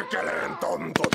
perkeleen tontut!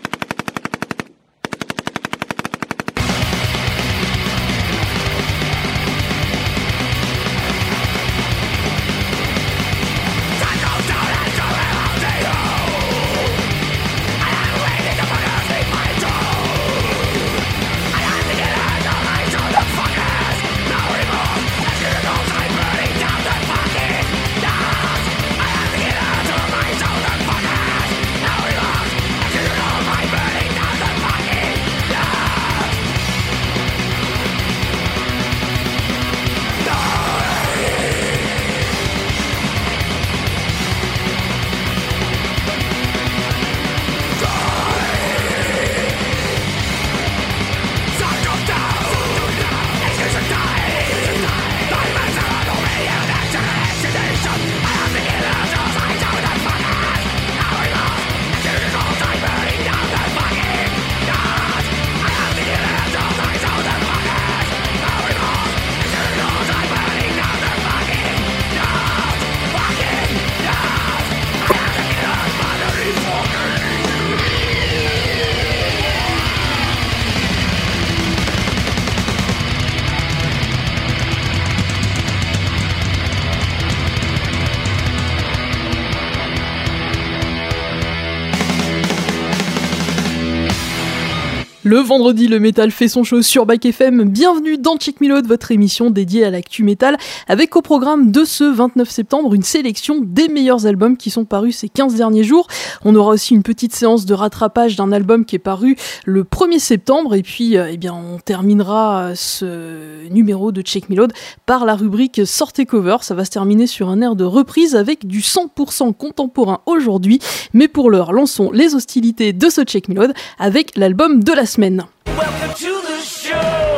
Le vendredi, le métal fait son show sur Back FM. Bienvenue dans Check Me Load, votre émission dédiée à l'actu métal, avec au programme de ce 29 septembre une sélection des meilleurs albums qui sont parus ces 15 derniers jours. On aura aussi une petite séance de rattrapage d'un album qui est paru le 1er septembre. Et puis, on terminera ce numéro de Check Me Load par la rubrique Sortez Cover. Ça va se terminer sur un air de reprise avec du 100% contemporain aujourd'hui. Mais pour l'heure, lançons les hostilités de ce Check Me Load avec l'album de la semaine. Welcome to the show.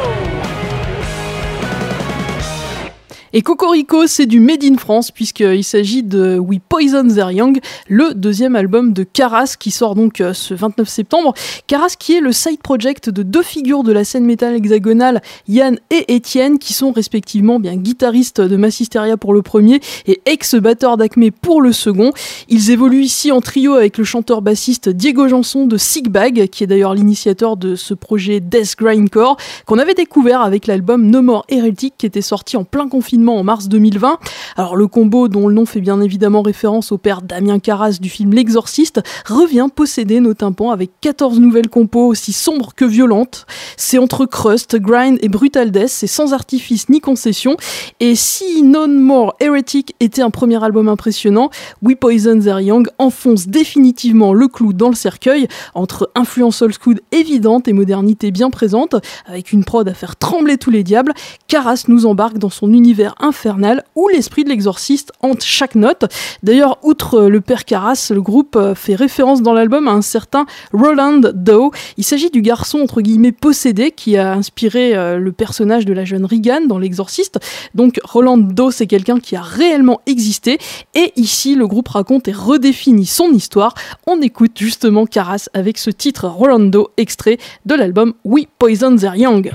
Et Cocorico, c'est du Made in France, puisqu'il s'agit de We Poison Their Young, le deuxième album de Karas, qui sort donc ce 29 septembre. Karas qui est le side project de deux figures de la scène métal hexagonale, Yann et Étienne, qui sont respectivement guitaristes de Massisteria pour le premier et ex-batteur d'Acme pour le second. Ils évoluent ici en trio avec le chanteur-bassiste Diego Janson de Sigbag, qui est d'ailleurs l'initiateur de ce projet Death Grindcore, qu'on avait découvert avec l'album No More Heretic, qui était sorti en plein confinement en mars 2020. Alors le combo, dont le nom fait bien évidemment référence au père Damien Karas du film L'Exorciste, revient posséder nos tympans avec 14 nouvelles compos aussi sombres que violentes. C'est entre crust, grind et brutal death, c'est sans artifice ni concession. Et si No More Heretic était un premier album impressionnant, We Poison Their Young enfonce définitivement le clou dans le cercueil, entre influence old school évidente et modernité bien présente, avec une prod à faire trembler tous les diables. Karas nous embarque dans son univers infernal où l'esprit de l'exorciste hante chaque note. D'ailleurs, outre le père Karas, le groupe fait référence dans l'album à un certain Roland Doe. Il s'agit du garçon entre guillemets possédé qui a inspiré le personnage de la jeune Regan dans L'Exorciste. Donc Roland Doe, c'est quelqu'un qui a réellement existé, et ici le groupe raconte et redéfinit son histoire. On écoute justement Karas avec ce titre Roland Doe, extrait de l'album We Poison Their Young.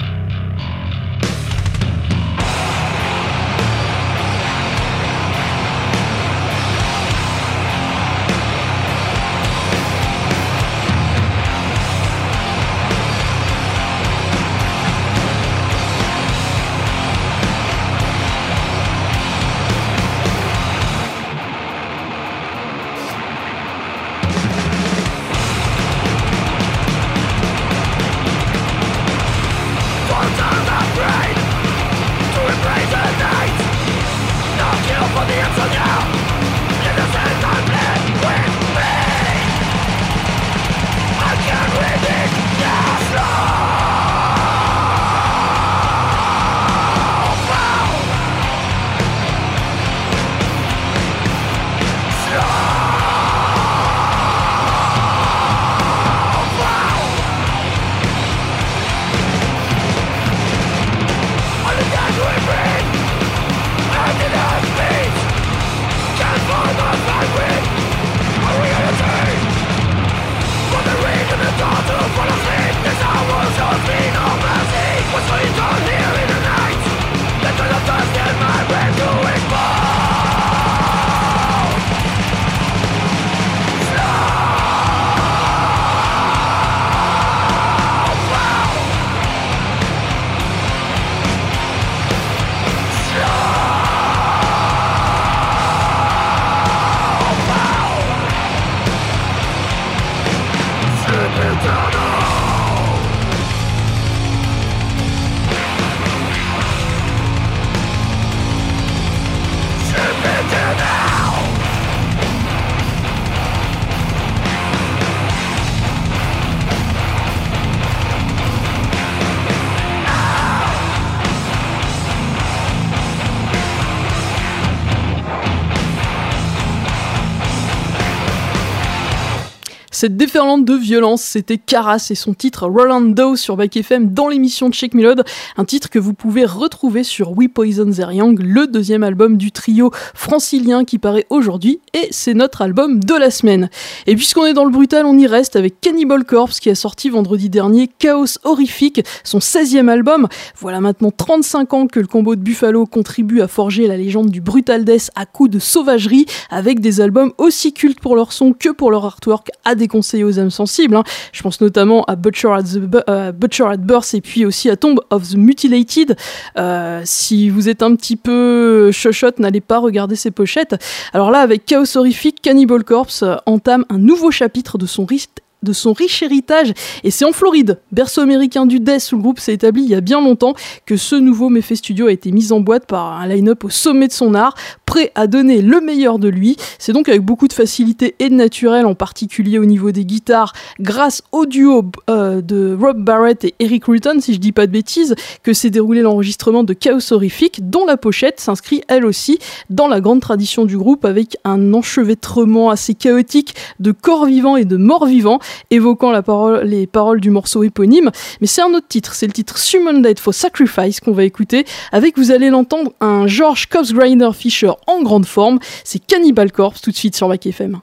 Cette déferlante de violence, c'était Karas et son titre Rolando sur Back FM dans l'émission Check Melod, un titre que vous pouvez retrouver sur We Poison Their Young, le deuxième album du trio francilien qui paraît aujourd'hui, et c'est notre album de la semaine. Et puisqu'on est dans le brutal, on y reste avec Cannibal Corpse qui a sorti vendredi dernier Chaos Horrific, son 16e album. Voilà maintenant 35 ans que le combo de Buffalo contribue à forger la légende du brutal death à coups de sauvagerie, avec des albums aussi cultes pour leur son que pour leur artwork à déconseiller aux âmes sensibles. Je pense notamment à Butcher at Birth et puis aussi à Tomb of the Mutilated. Si vous êtes un petit peu chochotte, n'allez pas regarder ces pochettes. Alors là, avec Chaos Horrific, Cannibal Corpse entame un nouveau chapitre de son riche héritage, et c'est en Floride, berceau américain du death où le groupe s'est établi il y a bien longtemps, que ce nouveau Méphé Studio a été mis en boîte par un line-up au sommet de son art, prêt à donner le meilleur de lui. C'est donc avec beaucoup de facilité et de naturel, en particulier au niveau des guitares, grâce au duo de Rob Barrett et Eric Rutan, si je dis pas de bêtises, que s'est déroulé l'enregistrement de Chaos Horrific, dont la pochette s'inscrit elle aussi dans la grande tradition du groupe, avec un enchevêtrement assez chaotique de corps vivants et de morts vivants, évoquant les paroles du morceau éponyme. Mais c'est un autre titre, c'est le titre Summoned for Sacrifice qu'on va écouter, avec, vous allez l'entendre, un George Copsgrinder Fisher en grande forme. C'est Cannibal Corpse tout de suite sur Back FM.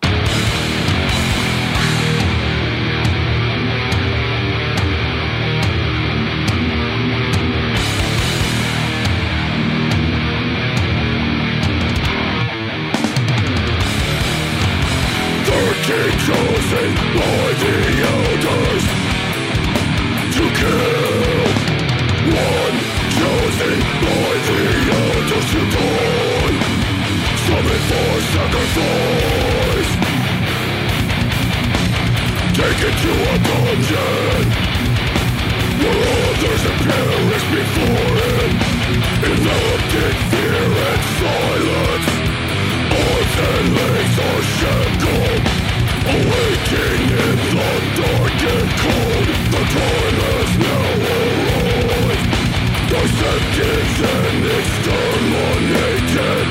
Chosen by the elders to kill, one chosen by the elders to die, summoned for sacrifice, taken to a dungeon where others have perished before him, enveloped in fear and silence. Arms and legs are shackled, awaking in the dark and cold. The time has now arrived, dissected and exterminated.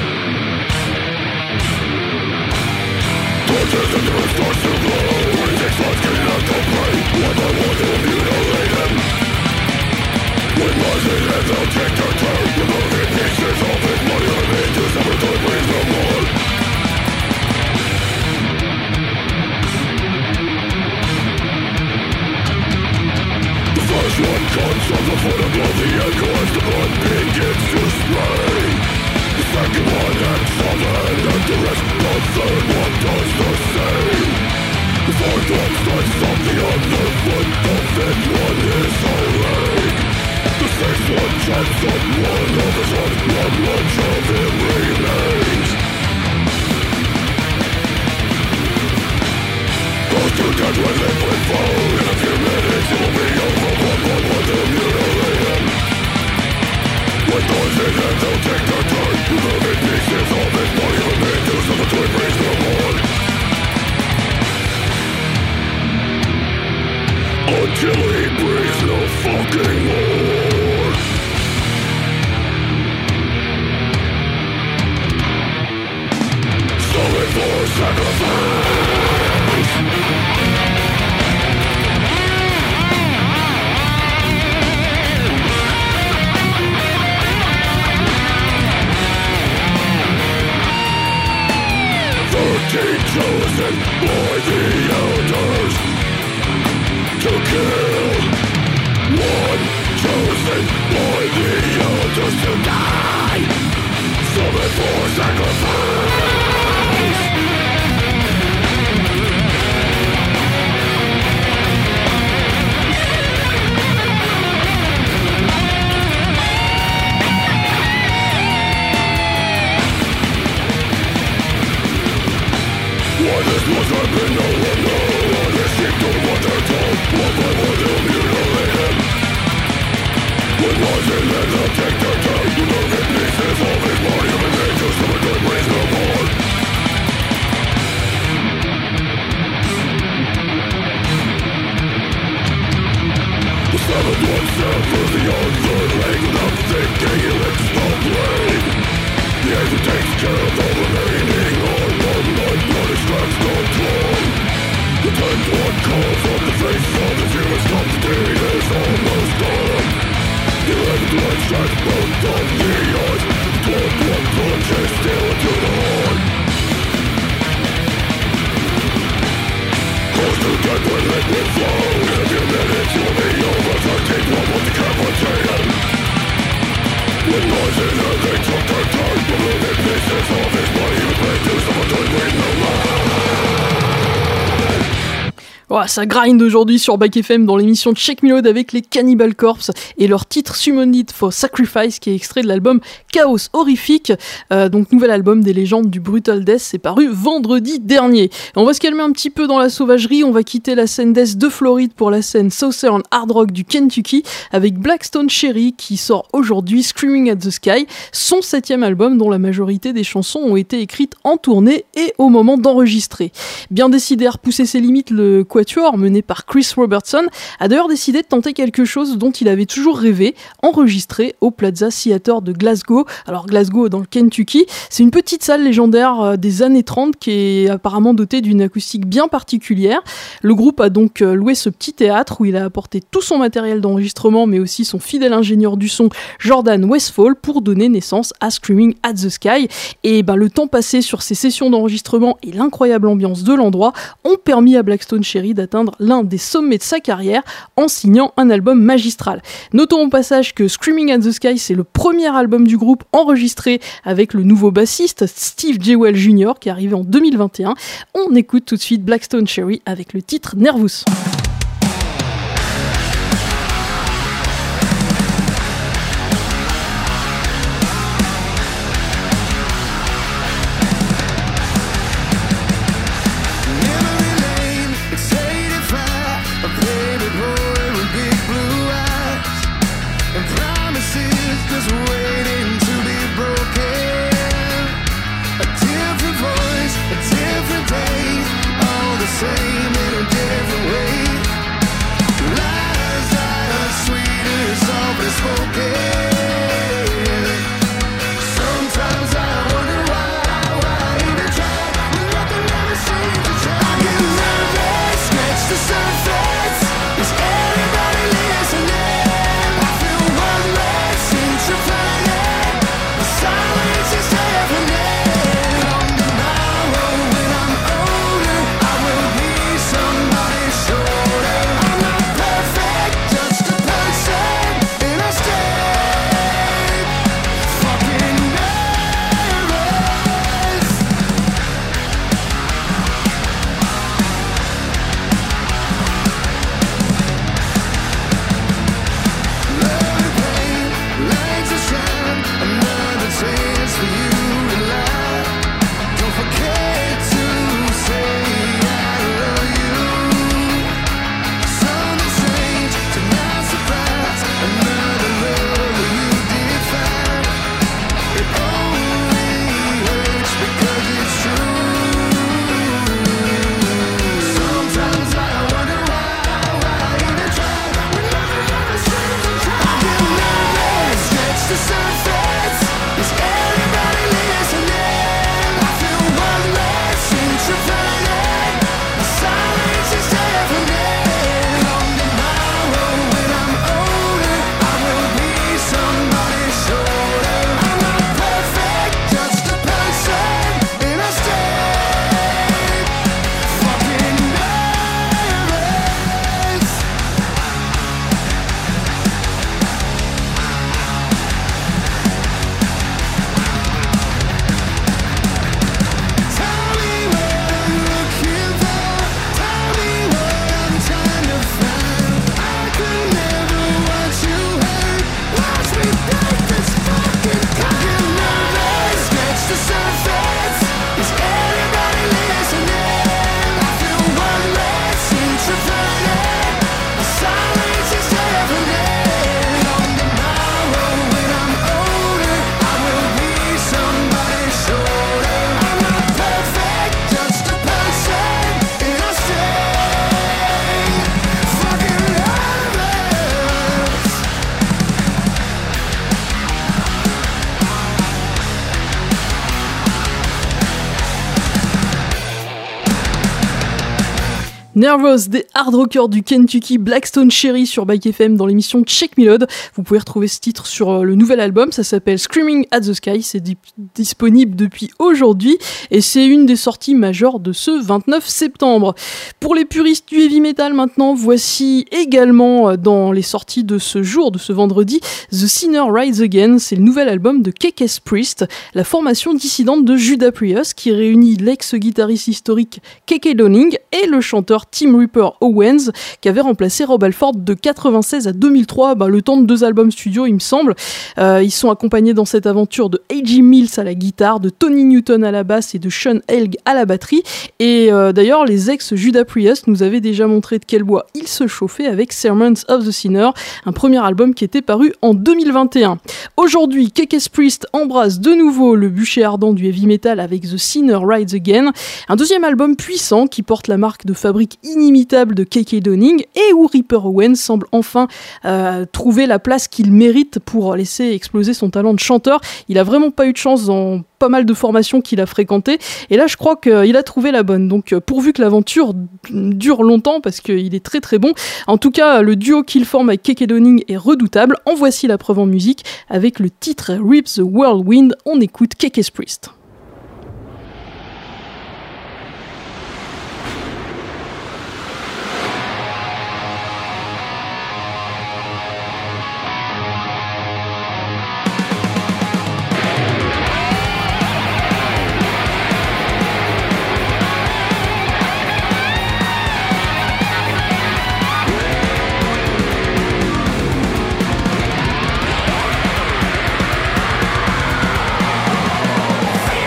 Torches and the starts to glow, freezing suns getting out to play. One by one to mutilate him. When rising and they'll take their turn, removing pieces of his body remain to sever the breeze no more. First one comes from the foot above the echo as the blood begins to spray. The second one acts on the head and the rest. The third one does the same. The fourth one starts on the other foot. The fifth one is awake. The sixth one jumps on one of his own. One lunch of him remains. Goes to death when they play foe. In a few minutes it will be over. One to mutilate him. When those in them they'll take their turn, removing pieces of his body remain to suffer to embrace no more. Until he breathes no fucking more. Summoned for sacrifice. Chosen by the elders to kill, one chosen by the elders to die, summoned for sacrifice. Why this must have been no one know. This shit don't want to Oh, ça grind aujourd'hui sur Back FM dans l'émission Check Me Load avec les Cannibal Corpse et leur titre Summoned for Sacrifice qui est extrait de l'album Chaos Horrific, donc nouvel album des légendes du Brutal Death, c'est paru vendredi dernier. On va se calmer un petit peu dans la sauvagerie, on va quitter la scène death de Floride pour la scène Southern Hard Rock du Kentucky avec Blackstone Cherry qui sort aujourd'hui Screaming at the Sky, son 7e album dont la majorité des chansons ont été écrites en tournée et au moment d'enregistrer. Bien décidé à repousser ses limites, le quatuor mené par Chris Robertson a d'ailleurs décidé de tenter quelque chose dont il avait toujours rêvé, enregistrer au Plaza Theatre de Glasgow. Alors Glasgow dans le Kentucky, c'est une petite salle légendaire des années 30 qui est apparemment dotée d'une acoustique bien particulière. Le groupe a donc loué ce petit théâtre où il a apporté tout son matériel d'enregistrement mais aussi son fidèle ingénieur du son Jordan Westfall pour donner naissance à Screaming at the Sky. Et le temps passé sur ces sessions d'enregistrement et l'incroyable ambiance de l'endroit ont permis à Blackstone Cherry d'atteindre l'un des sommets de sa carrière en signant un album magistral. Notons au passage que Screaming at the Sky, c'est le premier album du groupe enregistré avec le nouveau bassiste Steve Jewell Jr. qui est arrivé en 2021. On écoute tout de suite Blackstone Cherry avec le titre Nervous. Same in a different way. Nervous, des hard rockers du Kentucky, Blackstone Cherry sur Bike FM dans l'émission Check Melod. Vous pouvez retrouver ce titre sur le nouvel album, ça s'appelle Screaming at the Sky, c'est disponible depuis aujourd'hui et c'est une des sorties majeures de ce 29 septembre. Pour les puristes du heavy metal maintenant, voici également dans les sorties de ce jour, de ce vendredi, The Sinner Rides Again, c'est le nouvel album de Kekes Priest, la formation dissidente de Judas Priest qui réunit l'ex-guitariste historique Keke Downing et le chanteur Tim Ripper Owens qui avait remplacé Rob Halford de 96 à 2003, le temps de 2 albums studio il me semble. Ils sont accompagnés dans cette aventure de A.J. Mills à la guitare, de Tony Newton à la basse et de Sean Helg à la batterie. Et d'ailleurs les ex-Judas Priest nous avaient déjà montré de quel bois ils se chauffaient avec Sermons of the Sinner, un premier album qui était paru en 2021. Aujourd'hui, Kekes Priest embrasse de nouveau le bûcher ardent du heavy metal avec The Sinner Rides Again, un deuxième album puissant qui porte la marque de fabrique inimitable de Keke Downing et où Ripper Owens semble enfin trouver la place qu'il mérite pour laisser exploser son talent de chanteur. Il a vraiment pas eu de chance dans pas mal de formations qu'il a fréquentées et là je crois qu'il a trouvé la bonne, donc pourvu que l'aventure dure longtemps parce qu'il est très très bon. En tout cas le duo qu'il forme avec Keke Downing est redoutable, en voici la preuve en musique avec le titre Rip the Whirlwind. On écoute Kekes Priest. Sinner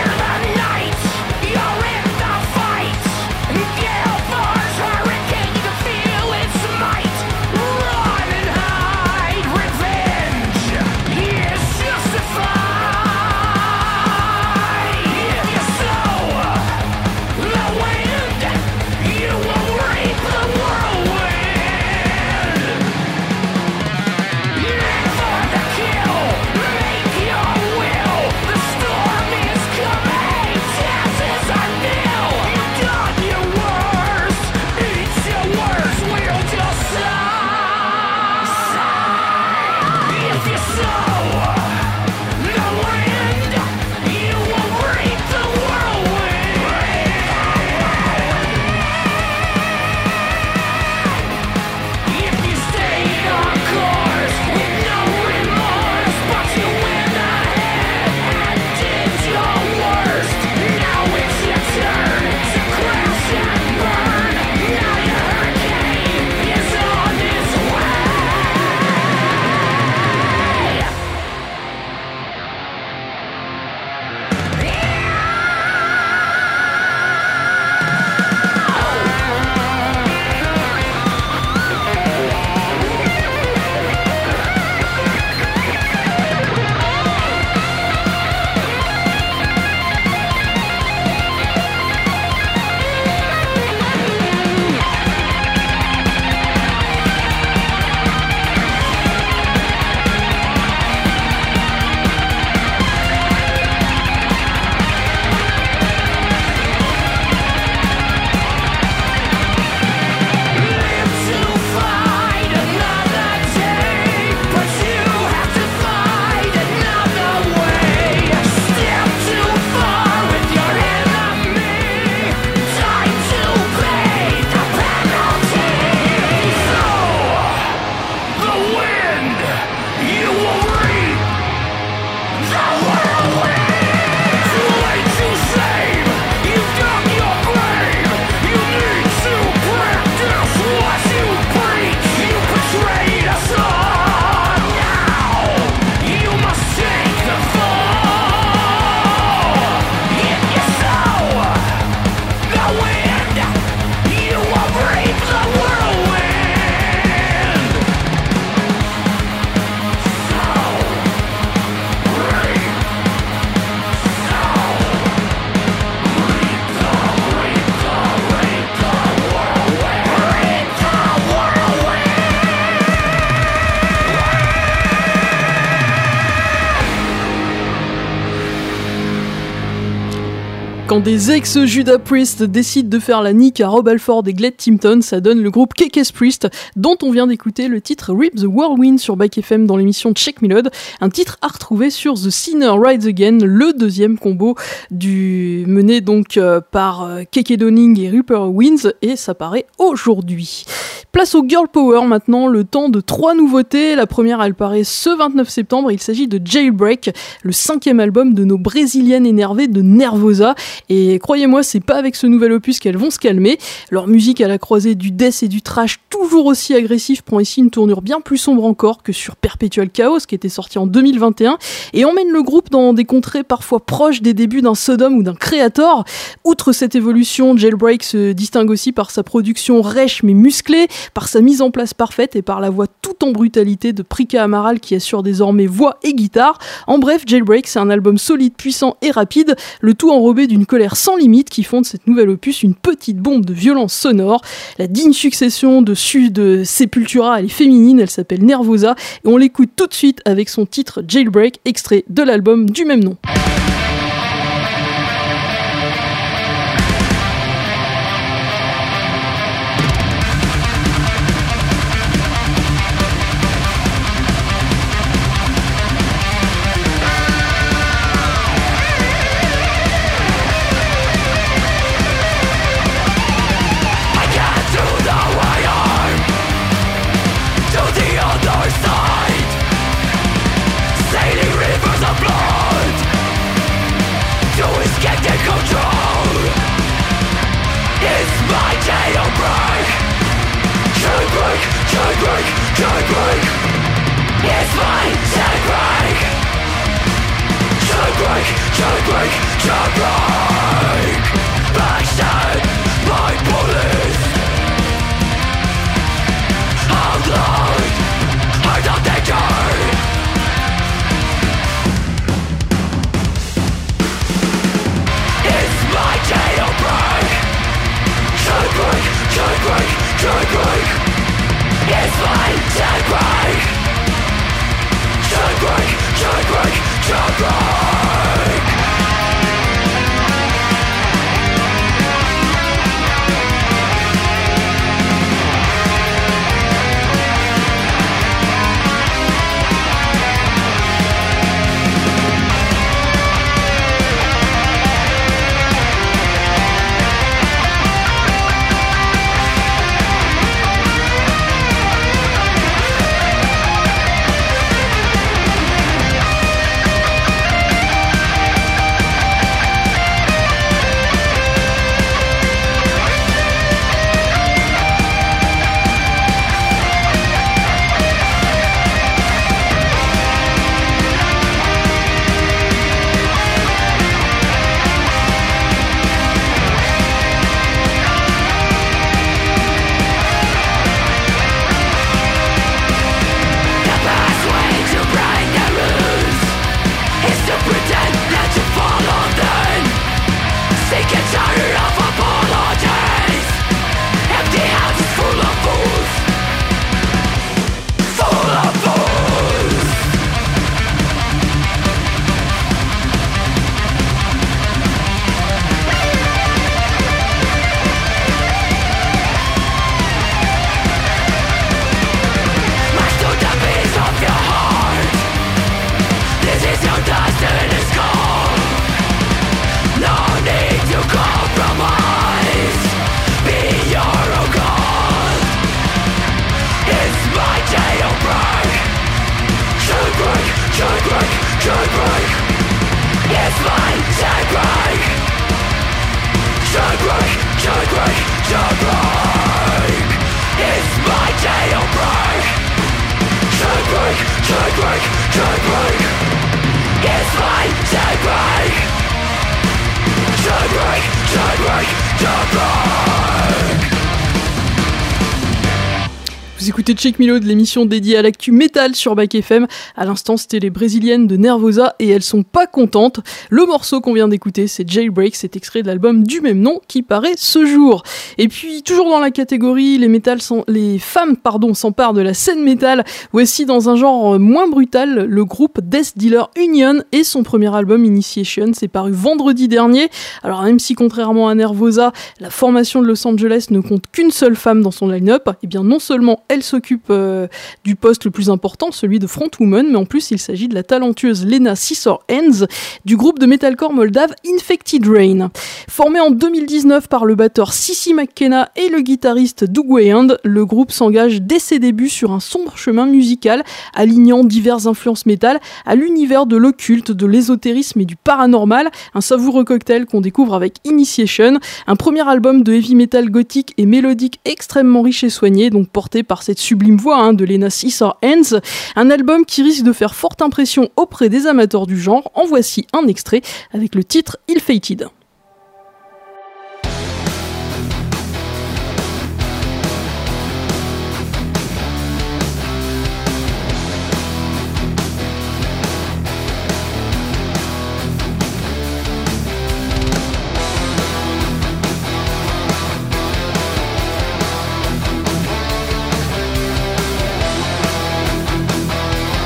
Quand des ex-Judas Priest décident de faire la nique à Rob Halford et Gleb Tipton, ça donne le groupe Kick-Ass Priest, dont on vient d'écouter le titre Rip the Whirlwind sur Back FM dans l'émission Check Me Load, un titre à retrouver sur The Sinner Rides Again, le deuxième combo mené donc par Keke Downing et Rupert Wins, et ça paraît aujourd'hui. Place au Girl Power maintenant, le temps de 3 nouveautés. La première, elle paraît ce 29 septembre, il s'agit de Jailbreak, le 5e album de nos brésiliennes énervées de Nervosa. Et croyez-moi, c'est pas avec ce nouvel opus qu'elles vont se calmer. Leur musique à la croisée du death et du trash, toujours aussi agressif, prend ici une tournure bien plus sombre encore que sur Perpetual Chaos, qui était sorti en 2021, et emmène le groupe dans des contrées parfois proches des débuts d'un Sodom ou d'un Creator. Outre cette évolution, Jailbreak se distingue aussi par sa production rêche mais musclée, par sa mise en place parfaite et par la voix tout en brutalité de Prika Amaral qui assure désormais voix et guitare. En bref, Jailbreak, c'est un album solide, puissant et rapide, le tout enrobé d'une colère sans limite qui font de cette nouvelle opus une petite bombe de violence sonore. La digne succession de Sepultura, elle est féminine, elle s'appelle Nervosa, et on l'écoute tout de suite avec son titre Jailbreak, extrait de l'album du même nom. Vous écoutez Check Milo de l'émission dédiée à l'actu métal sur Back FM. À l'instant, c'était les brésiliennes de Nervosa et elles sont pas contentes. Le morceau qu'on vient d'écouter, c'est Jailbreak, c'est extrait de l'album du même nom qui paraît ce jour. Et puis, toujours dans la catégorie, les femmes s'emparent de la scène métal. Voici dans un genre moins brutal, le groupe Death Dealer Union et son premier album Initiation, c'est paru vendredi dernier. Alors même si contrairement à Nervosa, la formation de Los Angeles ne compte qu'une seule femme dans son line-up, et bien non seulement elle s'occupe du poste le plus important, celui de frontwoman, mais en plus il s'agit de la talentueuse Lena Scissorhands du groupe de metalcore moldave Infected Rain. Formé en 2019 par le batteur Sissi McKenna et le guitariste Doug Wayand, le groupe s'engage dès ses débuts sur un sombre chemin musical, alignant diverses influences métal à l'univers de l'occulte, de l'ésotérisme et du paranormal, un savoureux cocktail qu'on découvre avec Initiation, un premier album de heavy metal gothique et mélodique extrêmement riche et soigné, donc porté par cette sublime voix de Lena Scissorhands, un album qui risque de faire forte impression auprès des amateurs du genre. En voici un extrait avec le titre Ill-Fated.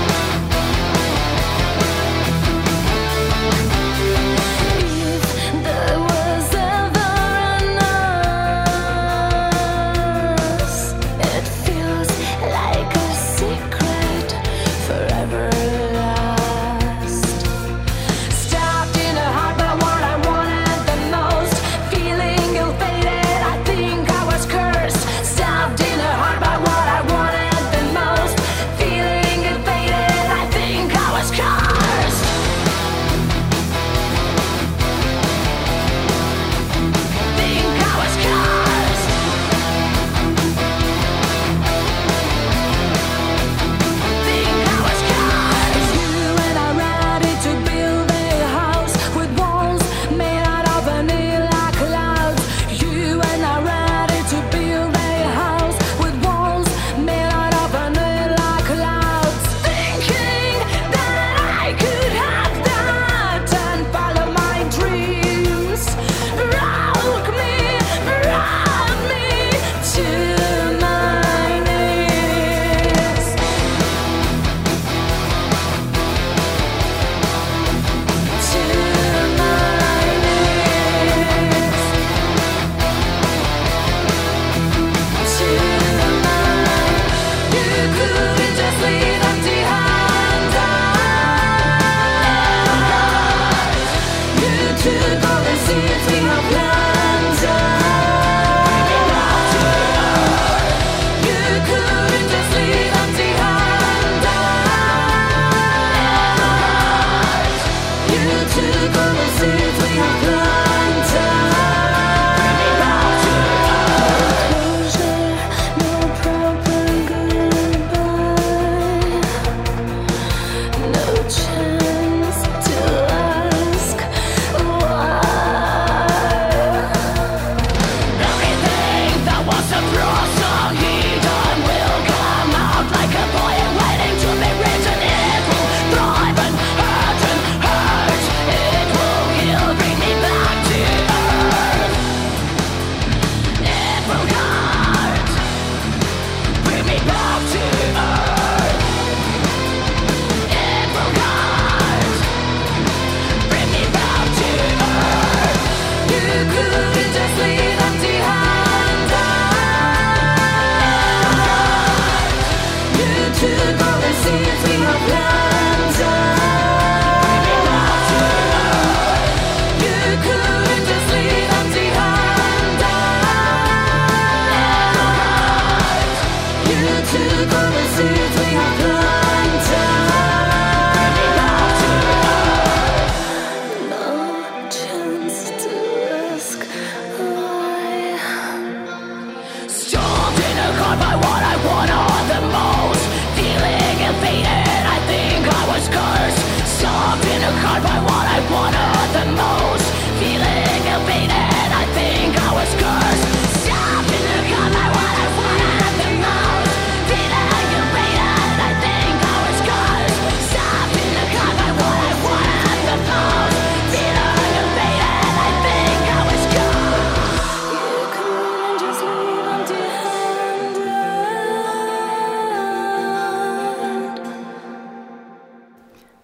The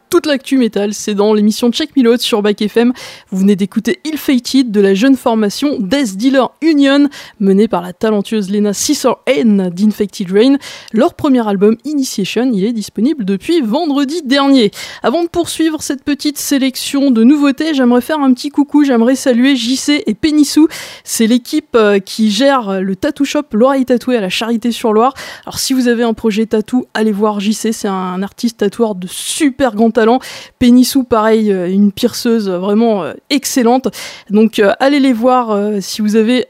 toute l'actu métal, c'est dans l'émission Check Me Load sur Back FM. Vous venez d'écouter Ill Fated de la jeune formation Death Dealer Union, menée par la talentueuse Lena Scissorhands d'Infected Rain. Leur premier album Initiation, il est disponible depuis vendredi dernier. Avant de poursuivre cette petite sélection de nouveautés, j'aimerais faire un petit coucou, j'aimerais saluer JC et Pénissou. C'est l'équipe qui gère le tattoo shop L'Oreille Tatouée à la Charité-sur-Loire. Alors si vous avez un projet tatou, allez voir JC, c'est un artiste tatoueur de super grand talent. Pénissou, pareil, une pierceuse vraiment excellente. Donc allez les voir si vous avez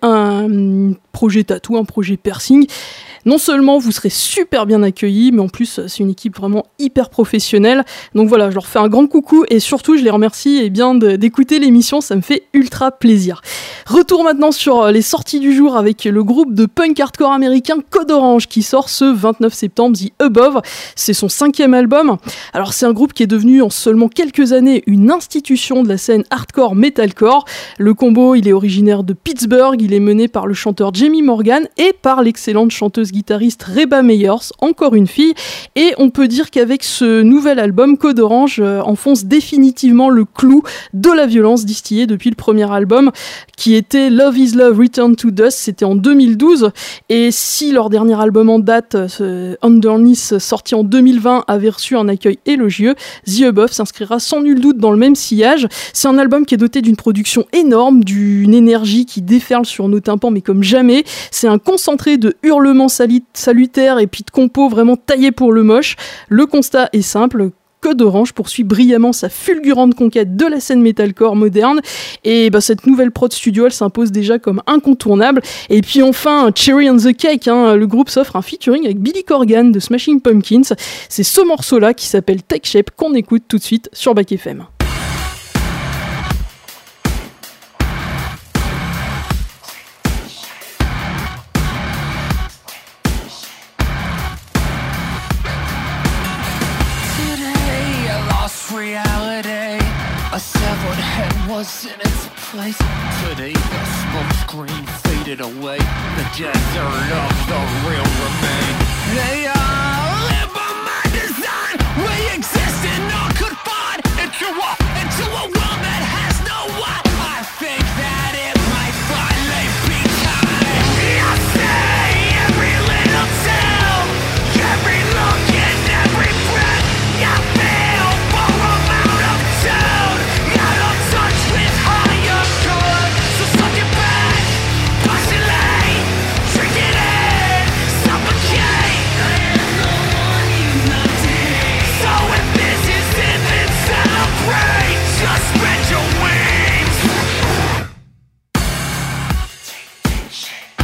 un projet tatou, un projet piercing. Non seulement vous serez super bien accueillis, mais en plus c'est une équipe vraiment hyper professionnelle. Donc voilà, je leur fais un grand coucou et surtout je les remercie d'écouter l'émission, ça me fait ultra plaisir. Retour maintenant sur les sorties du jour avec le groupe de punk hardcore américain Code Orange qui sort ce 29 septembre, The Above. C'est son 5e album. Alors c'est un groupe qui est devenu en seulement quelques années une institution de la scène hardcore metalcore. Le combo, il est originaire de Pittsburgh, il est mené par le chanteur Jamie Morgan et par l'excellente chanteuse guitariste Reba Meyers, encore une fille, et on peut dire qu'avec ce nouvel album, Code Orange enfonce définitivement le clou de la violence distillée depuis le premier album, qui était Love is Love, Return to Dust, c'était en 2012, et si leur dernier album en date, Underneath, sorti en 2020, avait reçu un accueil élogieux, The Above s'inscrira sans nul doute dans le même sillage. C'est un album qui est doté d'une production énorme, d'une énergie qui déferle sur nos tympans, mais comme jamais. C'est un concentré de hurlements salutaires et puis de compos vraiment taillés pour le moche. Le constat est simple. Code Orange poursuit brillamment sa fulgurante conquête de la scène metalcore moderne et cette nouvelle prod studio elle s'impose déjà comme incontournable. Et puis enfin Cherry on the Cake, le groupe s'offre un featuring avec Billy Corgan de Smashing Pumpkins. C'est ce morceau là qui s'appelle Take Shape qu'on écoute tout de suite sur Back FM. A severed head was in its place. Today the smoke screen faded away. The desert of the real remain. They all live by my design. We exist in our confined into a world that has no one. I think that it might finally be time. I say every little tale, every look and every breath. I feel for amount of town. Got in touch with higher good. So suck it back, partially, drink it in, suffocate. I am the one you love to hate. So if this is it, then celebrate. Just spread your wings. Take shape.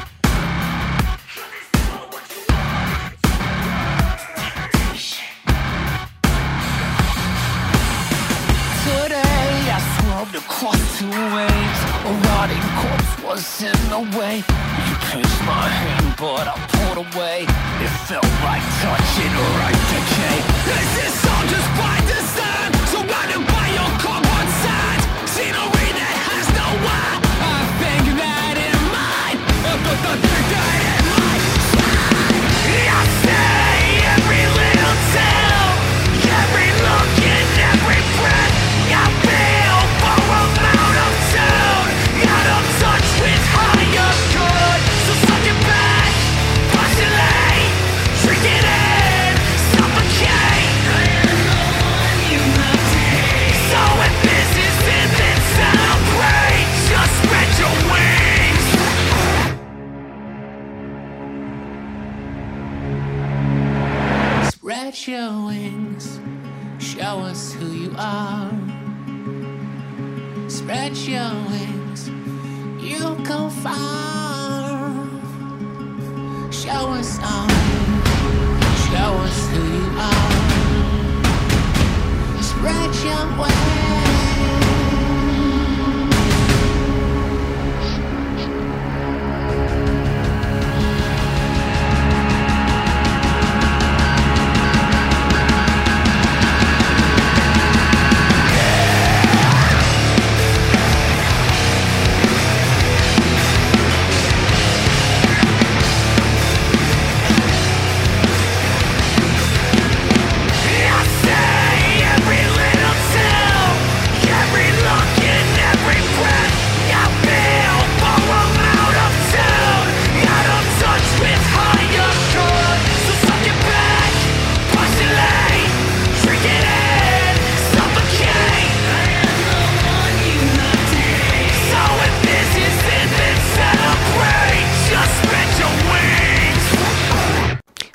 Today I swerved across 2 waves. A rotting corpse was in the way. You pinched my hand but I pulled away. It felt like touching right decay. Is this all just by design? Surrounded by your cardboard signs. Scenery that has no one. I think that it might. I think that it might. I say every little tale, every look and every breath. I feel for amount of town. Out of touch with higher good. So suck it back, partially, drink it in, suffocate. I am the one you love to hate. So if this is it, then celebrate. Just spread your wings. Spread your wings. Show us who you are. Spread your wings. You go far. Show us all. Show us who you are. Spread your wings.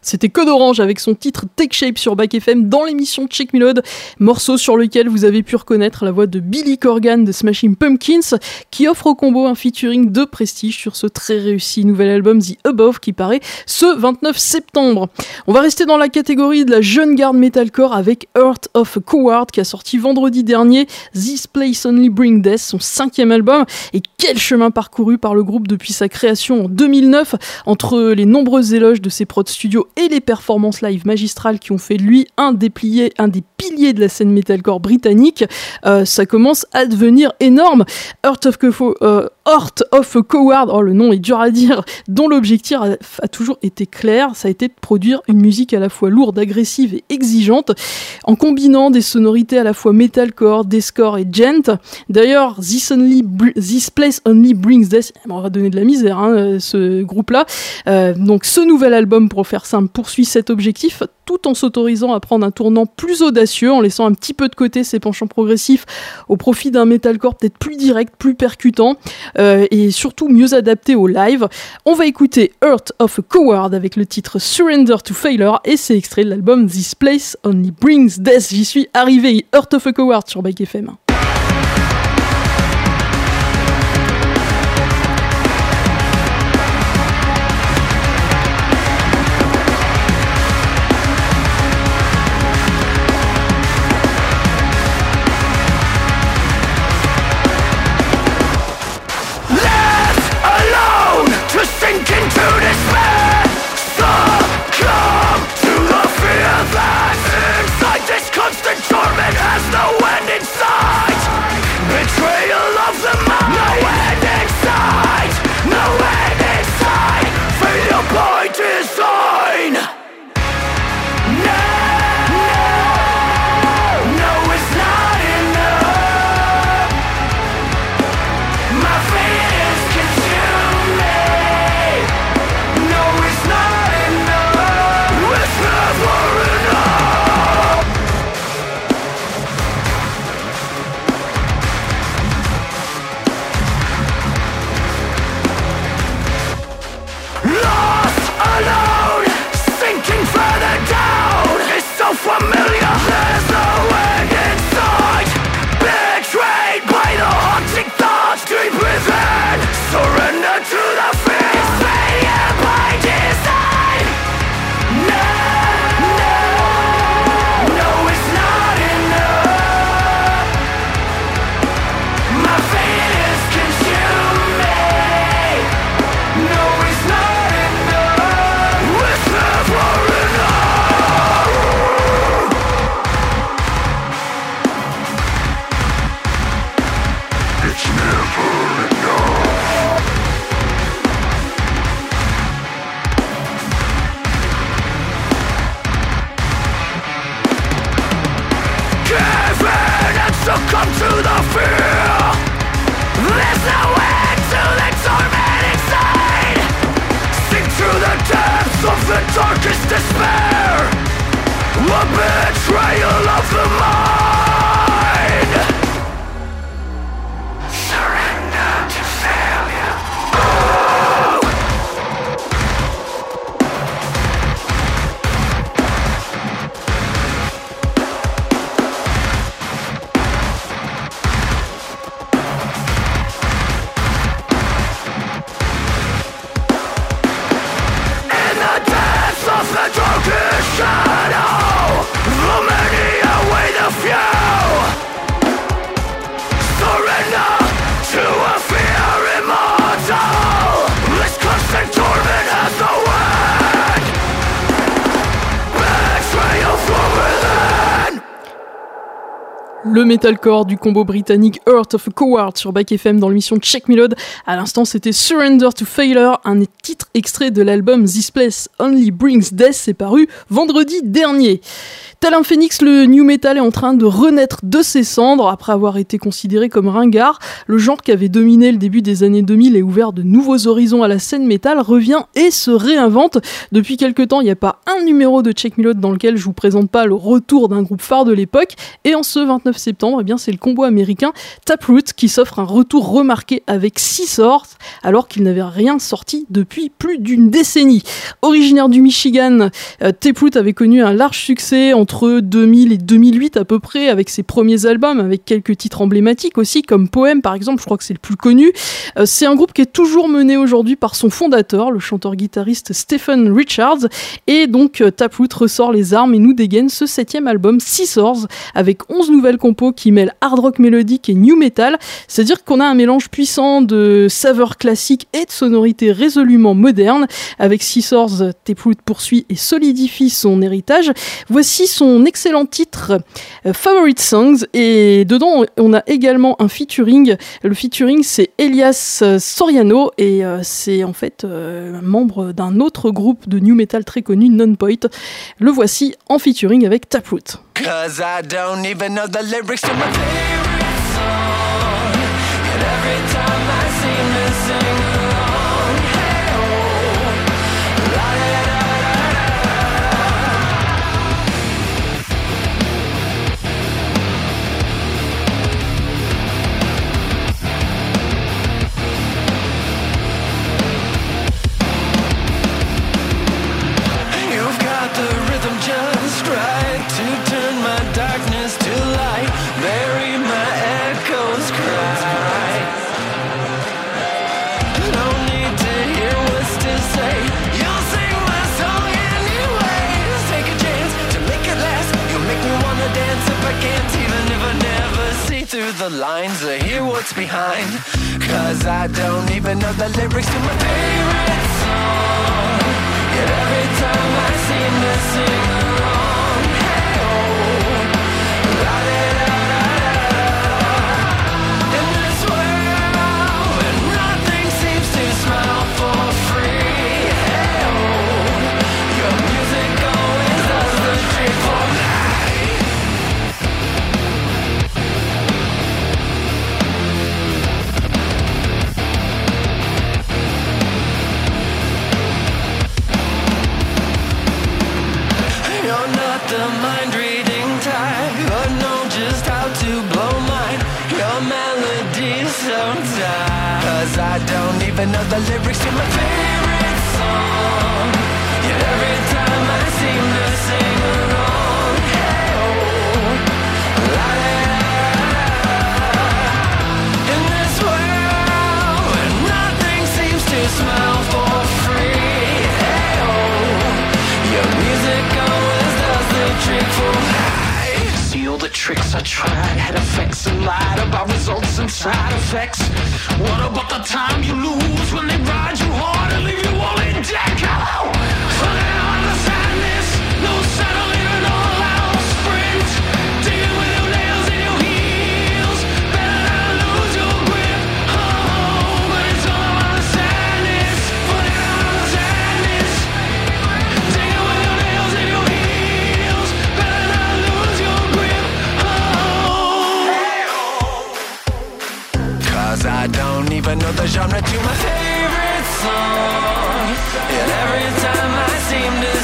C'était Code Orange avec son titre Take Shape sur Back FM dans l'émission Check Me Load, morceau sur lequel vous avez pu reconnaître la voix de Billy Corgan de Smashing Pumpkins qui offre au combo un featuring de prestige sur ce très réussi nouvel album The Above qui paraît ce 29 septembre. On va rester dans la catégorie de la jeune garde metalcore avec Heart of a Coward qui a sorti vendredi dernier This Place Only Brings Death, son 5e album, et quel chemin parcouru par le groupe depuis sa création en 2009 entre les nombreux éloges de ses prods studio et les performances live magistrales qui ont fait de lui un des piliers de la scène metalcore britannique. Ça commence à devenir énorme. Heart of a Coward, oh le nom est dur à dire, dont l'objectif a toujours été clair, ça a été de produire une musique à la fois lourde, agressive et exigeante, en combinant des sonorités à la fois metalcore, deathcore et gent. D'ailleurs, This Place Only Brings Death, on va donner de la misère, ce groupe-là. Donc ce nouvel album, pour faire simple, poursuit cet objectif, tout en s'autorisant à prendre un tournant plus audacieux, en laissant un petit peu de côté ses penchants progressifs au profit d'un metalcore peut-être plus direct, plus percutant, et surtout mieux adapté au live. On va écouter Heart of a Coward avec le titre Surrender to Failure, et c'est extrait de l'album This Place Only Brings Death. J'y suis arrivé, Heart of a Coward sur Back FM. Le metalcore du combo britannique Heart of a Coward sur Back FM dans l'émission Check Me Load. À l'instant, c'était Surrender to Failure, un titre extrait de l'album This Place Only Brings Death, c'est paru vendredi dernier. Tel un phénix, le new metal est en train de renaître de ses cendres après avoir été considéré comme ringard. Le genre qui avait dominé le début des années 2000 et ouvert de nouveaux horizons à la scène metal revient et se réinvente. Depuis quelques temps, il n'y a pas un numéro de Check Me Load dans lequel je vous présente pas le retour d'un groupe phare de l'époque. Et en ce 29 29 septembre, eh bien, c'est le combo américain Taproot qui s'offre un retour remarqué avec Scissors, alors qu'il n'avait rien sorti depuis plus d'une décennie. Originaire du Michigan, Taproot avait connu un large succès entre 2000 et 2008 à peu près, avec ses premiers albums, avec quelques titres emblématiques aussi, comme Poème par exemple, je crois que c'est le plus connu. C'est un groupe qui est toujours mené aujourd'hui par son fondateur, le chanteur-guitariste Stephen Richards, et donc Taproot ressort les armes et nous dégaine ce 7e album Scissors, avec 11 nouvelles compos qui mêlent hard rock mélodique et new metal, c'est-à-dire qu'on a un mélange puissant de saveurs classiques et de sonorités résolument modernes. Avec Scissors, Taproot poursuit et solidifie son héritage. Voici son excellent titre Favorite Songs, et dedans on a également un featuring. Le featuring, c'est Elias Soriano, et c'est en fait membre d'un autre groupe de new metal très connu, Nonpoint. Le voici en featuring avec Taproot. 'Cause I don't even know the lyrics to my favorite song, and every time I seem to sing along, hey oh, la da da You've got the rhythm just right to turn my darkness to light, bury my echoes cry. No need to hear what's to say, you'll sing my song anyways. Take a chance to make it last, you'll make me wanna dance if I can't, even if I never see through the lines or hear what's behind. 'Cause I don't even know the lyrics to my favorite song, yet every time I seem to sing along, hey oh, la da da da da. In this world where nothing seems to smile for free, hey oh, your music always does the trick for me. You're not the mind-reading type, but know just how to blow mine. Your melody's so tight. 'Cause I don't even know the lyrics to my favorite song, yet every time I seem to sing along, hey oh, la da da da. In this world where nothing seems to smile for free, hey oh, your music always does the trick for me. See all the tricks I tried, had effects and lied about results and side effects. What about the time you lose when they ride you hard and leave you all in deck? Hello, running on the sadness, no settling and all out sprint, digging with your nails in your heels, better not lose your grip. Oh, but it's all about the sadness, running on the sadness, digging with your nails in your heels, better not lose your grip. Oh, hey, oh. 'Cause I don't even know the genre to my favorite song, yet every time I seem to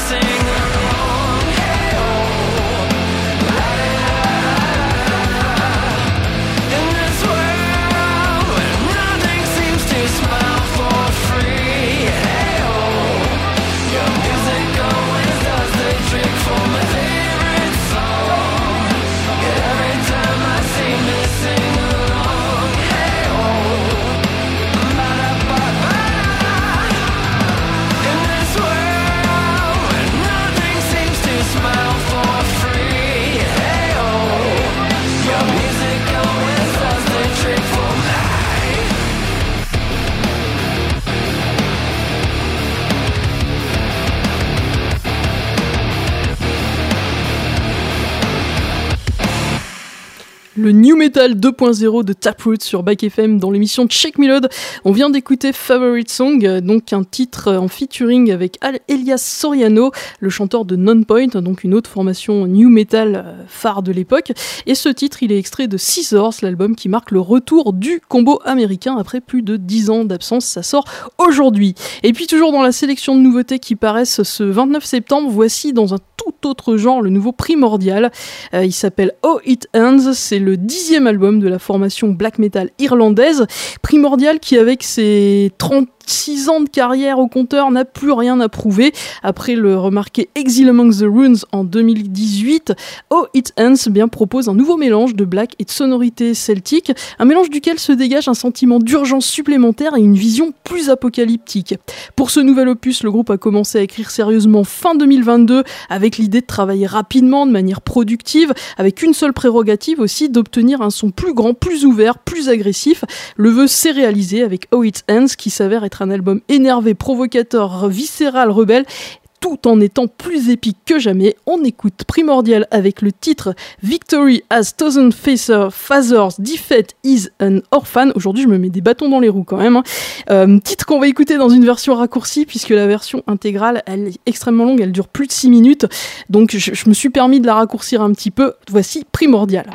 Le New Metal 2.0 de Taproot sur Back FM dans l'émission Check Me Load. On vient d'écouter Favorite Song, donc un titre en featuring avec Elias Soriano, le chanteur de Nonpoint, donc une autre formation New Metal phare de l'époque. Et ce titre, il est extrait de Scissors, l'album qui marque le retour du combo américain après plus de 10 ans d'absence. Ça sort aujourd'hui. Et puis toujours dans la sélection de nouveautés qui paraissent ce 29 septembre, voici dans un tout autre genre le nouveau Primordial. Il s'appelle Oh It Ends, c'est le 10e album de la formation black metal irlandaise. Primordial qui, avec ses 36 ans de carrière au compteur, n'a plus rien à prouver. Après le remarqué Exile Among the Runes en 2018, Oh It Ends propose un nouveau mélange de black et de sonorités celtiques, un mélange duquel se dégage un sentiment d'urgence supplémentaire et une vision plus apocalyptique. Pour ce nouvel opus, le groupe a commencé à écrire sérieusement fin 2022 avec l'idée de travailler rapidement, de manière productive, avec une seule prérogative aussi, d'obtenir un son plus grand, plus ouvert, plus agressif. Le vœu s'est réalisé avec Oh It Ends, qui s'avère être un album énervé, provocateur, viscéral, rebelle, tout en étant plus épique que jamais. On écoute Primordial avec le titre Victory has Thousand Fathers, Defeat is an Orphan. Aujourd'hui, je me mets des bâtons dans les roues quand même. Titre qu'on va écouter dans une version raccourcie, puisque la version intégrale, elle est extrêmement longue, elle dure plus de 6 minutes. Donc, je me suis permis de la raccourcir un petit peu. Voici Primordial.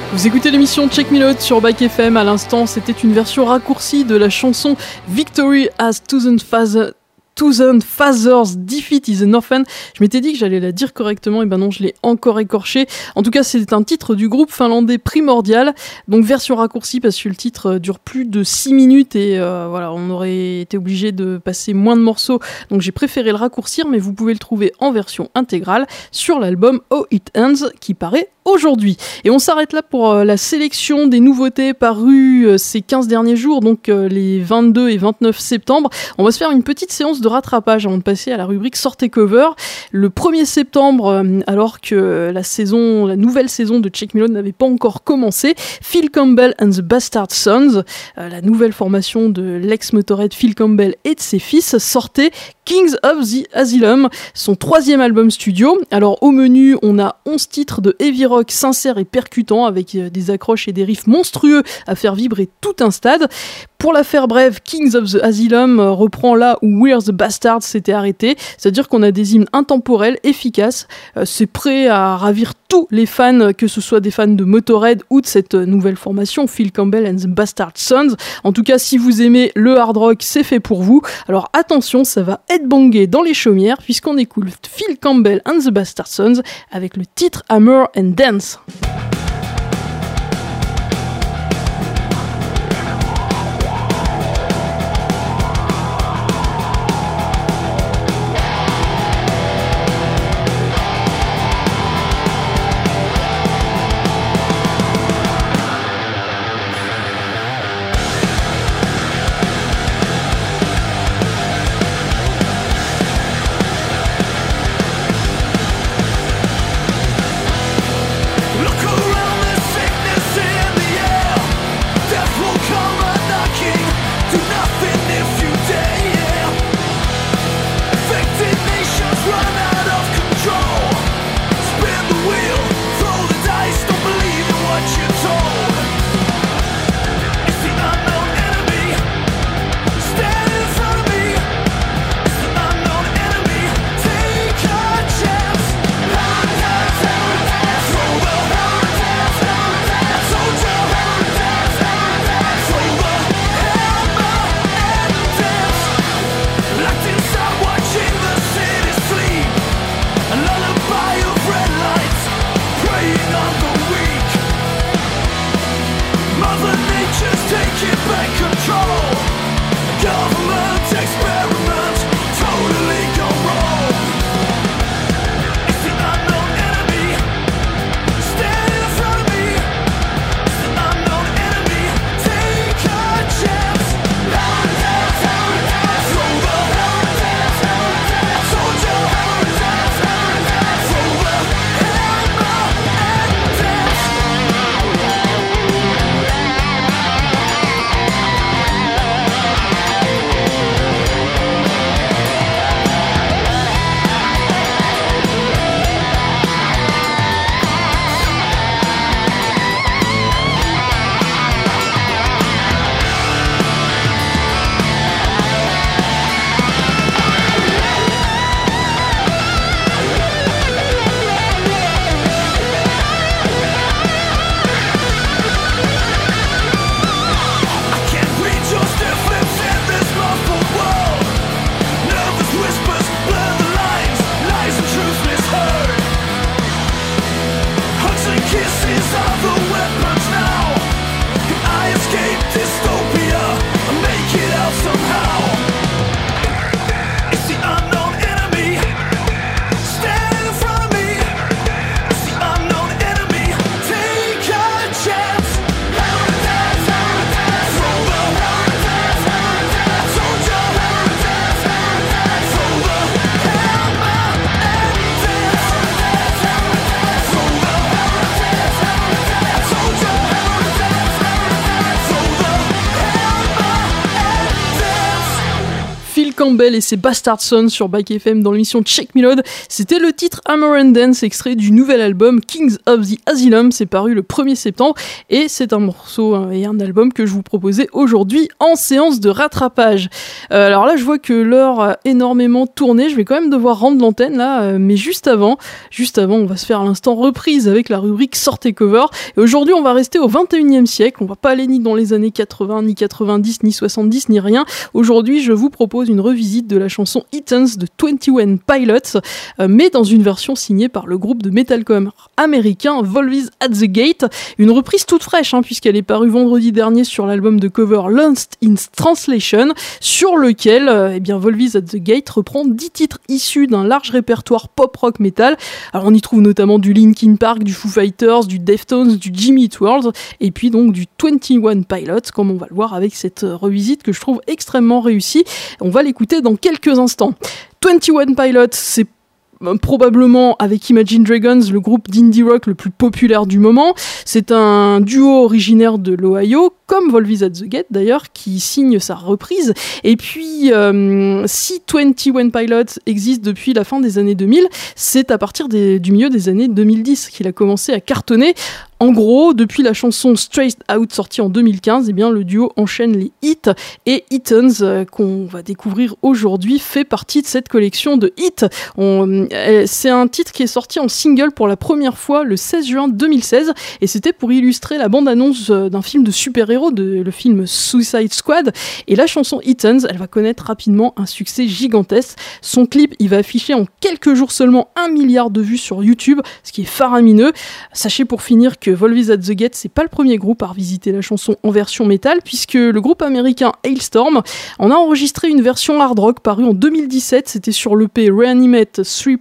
Vous écoutez l'émission Check Me Out sur Bike FM. À l'instant, c'était une version raccourcie de la chanson Victory as Thousand Fathers Defeat is an Orphan. Je m'étais dit que j'allais la dire correctement, et ben non, je l'ai encore écorché. En tout cas, c'est un titre du groupe finlandais Primordial. Donc version raccourcie parce que le titre dure plus de 6 minutes et voilà, on aurait été obligé de passer moins de morceaux. Donc j'ai préféré le raccourcir, mais vous pouvez le trouver en version intégrale sur l'album How It Ends qui paraît aujourd'hui. Et on s'arrête là pour la sélection des nouveautés parues ces 15 derniers jours, donc les 22 et 29 septembre. On va se faire une petite séance de rattrapage avant de passer à la rubrique Sortez Cover. Le 1er septembre, alors que la nouvelle saison de Check Me Out n'avait pas encore commencé, Phil Campbell and the Bastard Sons, la nouvelle formation de l'ex-Motorhead Phil Campbell et de ses fils, sortait Kings of the Asylum, son 3e album studio. Alors au menu, on a 11 titres de heavy rock sincère et percutant avec des accroches et des riffs monstrueux à faire vibrer tout un stade. Pour la faire brève, Kings of the Asylum reprend là où We're the Bastards s'était arrêté, c'est-à-dire qu'on a des hymnes intemporels, efficaces, c'est prêt à ravir tous les fans, que ce soit des fans de Motorhead ou de cette nouvelle formation, Phil Campbell and the Bastard Sons. En tout cas, si vous aimez le hard rock, c'est fait pour vous. Alors attention, ça va headbanger dans les chaumières, puisqu'on écoute Phil Campbell and the Bastard Sons avec le titre Hammer and Dance. Look Campbell et ses Bastard Sons sur Bike FM dans l'émission Check Me Load. C'était le titre Hammer and Dance, extrait du nouvel album Kings of the Asylum. C'est paru le 1er septembre et c'est un morceau et un album que je vous proposais aujourd'hui en séance de rattrapage. Alors là, je vois que l'heure a énormément tourné. Je vais quand même devoir rendre l'antenne là, mais juste avant, on va se faire à l'instant reprise avec la rubrique Sortez Cover. Et aujourd'hui, on va rester au 21e siècle. On va pas aller ni dans les années 80, ni 90, ni 70, ni rien. Aujourd'hui, je vous propose une revisite de la chanson Eatons de 21 Pilots, mais dans une version signée par le groupe de metalcore américain Volvi's at the Gate. Une reprise toute fraîche, puisqu'elle est parue vendredi dernier sur l'album de cover Lost in Translation, sur lequel Volvi's at the Gate reprend 10 titres issus d'un large répertoire pop-rock metal. Alors on y trouve notamment du Linkin Park, du Foo Fighters, du Deftones, du Jimmy Eat World, et puis donc du 21 Pilots, comme on va le voir avec cette revisite que je trouve extrêmement réussie. On va l'écouter dans quelques instants. 21 Pilots, c'est probablement avec Imagine Dragons le groupe d'indie rock le plus populaire du moment. C'est un duo originaire de l'Ohio, comme Volvi's at the Gate d'ailleurs, qui signe sa reprise. Et puis, si 21 Pilots existe depuis la fin des années 2000, c'est à partir du milieu des années 2010 qu'il a commencé à cartonner. En gros, depuis la chanson Straight Out sortie en 2015, le duo enchaîne les hits, et Eatons, qu'on va découvrir aujourd'hui, fait partie de cette collection de hits. C'est un titre qui est sorti en single pour la première fois le 16 juin 2016, et c'était pour illustrer la bande-annonce d'un film de super-héros, le film Suicide Squad. Et la chanson Eatons, elle va connaître rapidement un succès gigantesque. Son clip, il va afficher en quelques jours seulement 1 milliard de vues sur YouTube, ce qui est faramineux. Sachez pour finir que Volvi's at the Gate, c'est pas le premier groupe à revisiter la chanson en version métal, puisque le groupe américain Hailstorm en a enregistré une version hard rock parue en 2017, c'était sur l'EP Reanimate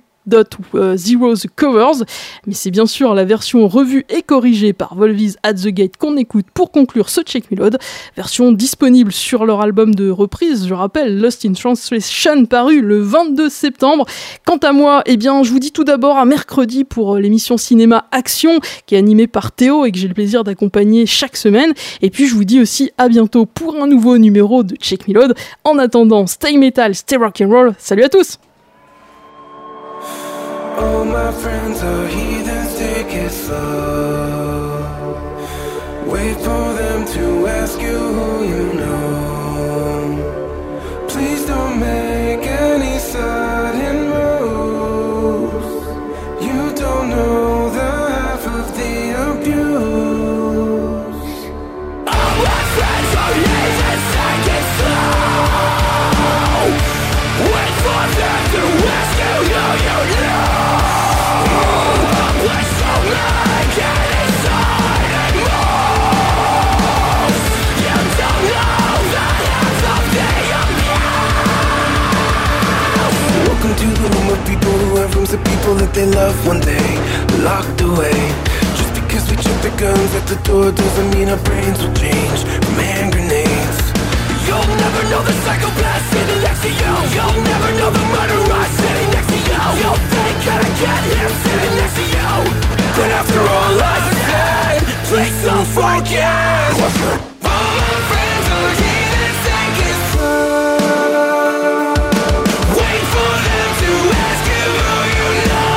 3.0 The Covers, mais c'est bien sûr la version revue et corrigée par Volvi's at the Gate qu'on écoute pour conclure ce Check Me Load, version disponible sur leur album de reprise, je rappelle, Lost in Translation, paru le 22 septembre. Quant à moi, je vous dis tout d'abord à mercredi pour l'émission Cinéma Action, qui est animée par Théo et que j'ai le plaisir d'accompagner chaque semaine, et puis je vous dis aussi à bientôt pour un nouveau numéro de Check Me Load. En attendant, stay metal, stay rock'n'roll, salut à tous. All my friends are heathens, take it slow. Wait for them to ask you who you know. Please don't make any sudden moves. You don't know the half of the abuse. All my friends are heathens, take it slow. Wait for them to ask you who you know. Welcome to the room of people who have rooms of people that they love one day, locked away. Just because we check the guns at the door doesn't mean our brains will change from hand grenades. You'll never know the psychopath sitting next to you. You'll never know the murderer sitting next to you. You'll think that I get him sitting next to you. But after all I said, please don't forget. All my friends are here to take it slow. Wait for them to ask you who you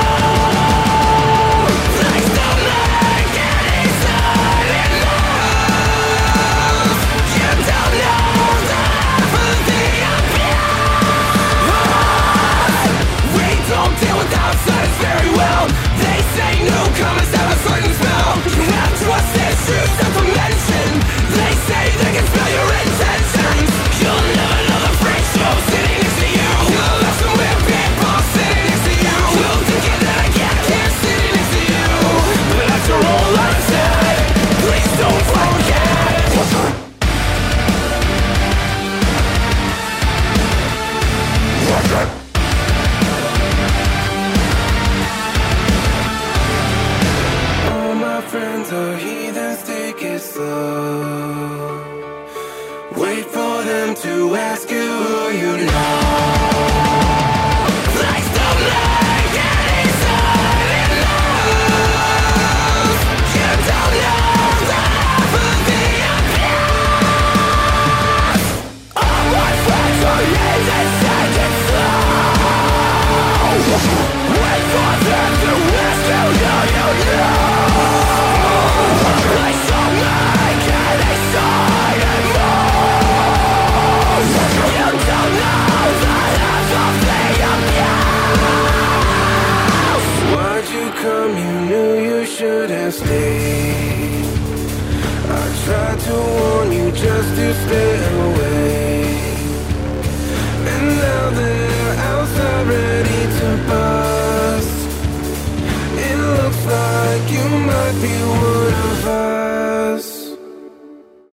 know. Please don't make any sudden moves. You don't know the half of the abuse. We don't deal with outsiders very well. They say newcomers have a certain smell. You have trust issues, not to mention. They say they can smell your intentions. You'll never know the freak show sitting next to you. You'll have some weird people sitting next to you. You'll think that I get here sitting next to you. But after all I said, please don't forget. All my friends are heathens, take it slow. Wait for them to ask you who you know. Please don't make any sudden moves. You don't know the half of the abuse. All my friends are heathens. stay. I tried to warn you just to stay away, and now they're outside ready to bust. It looks like you might be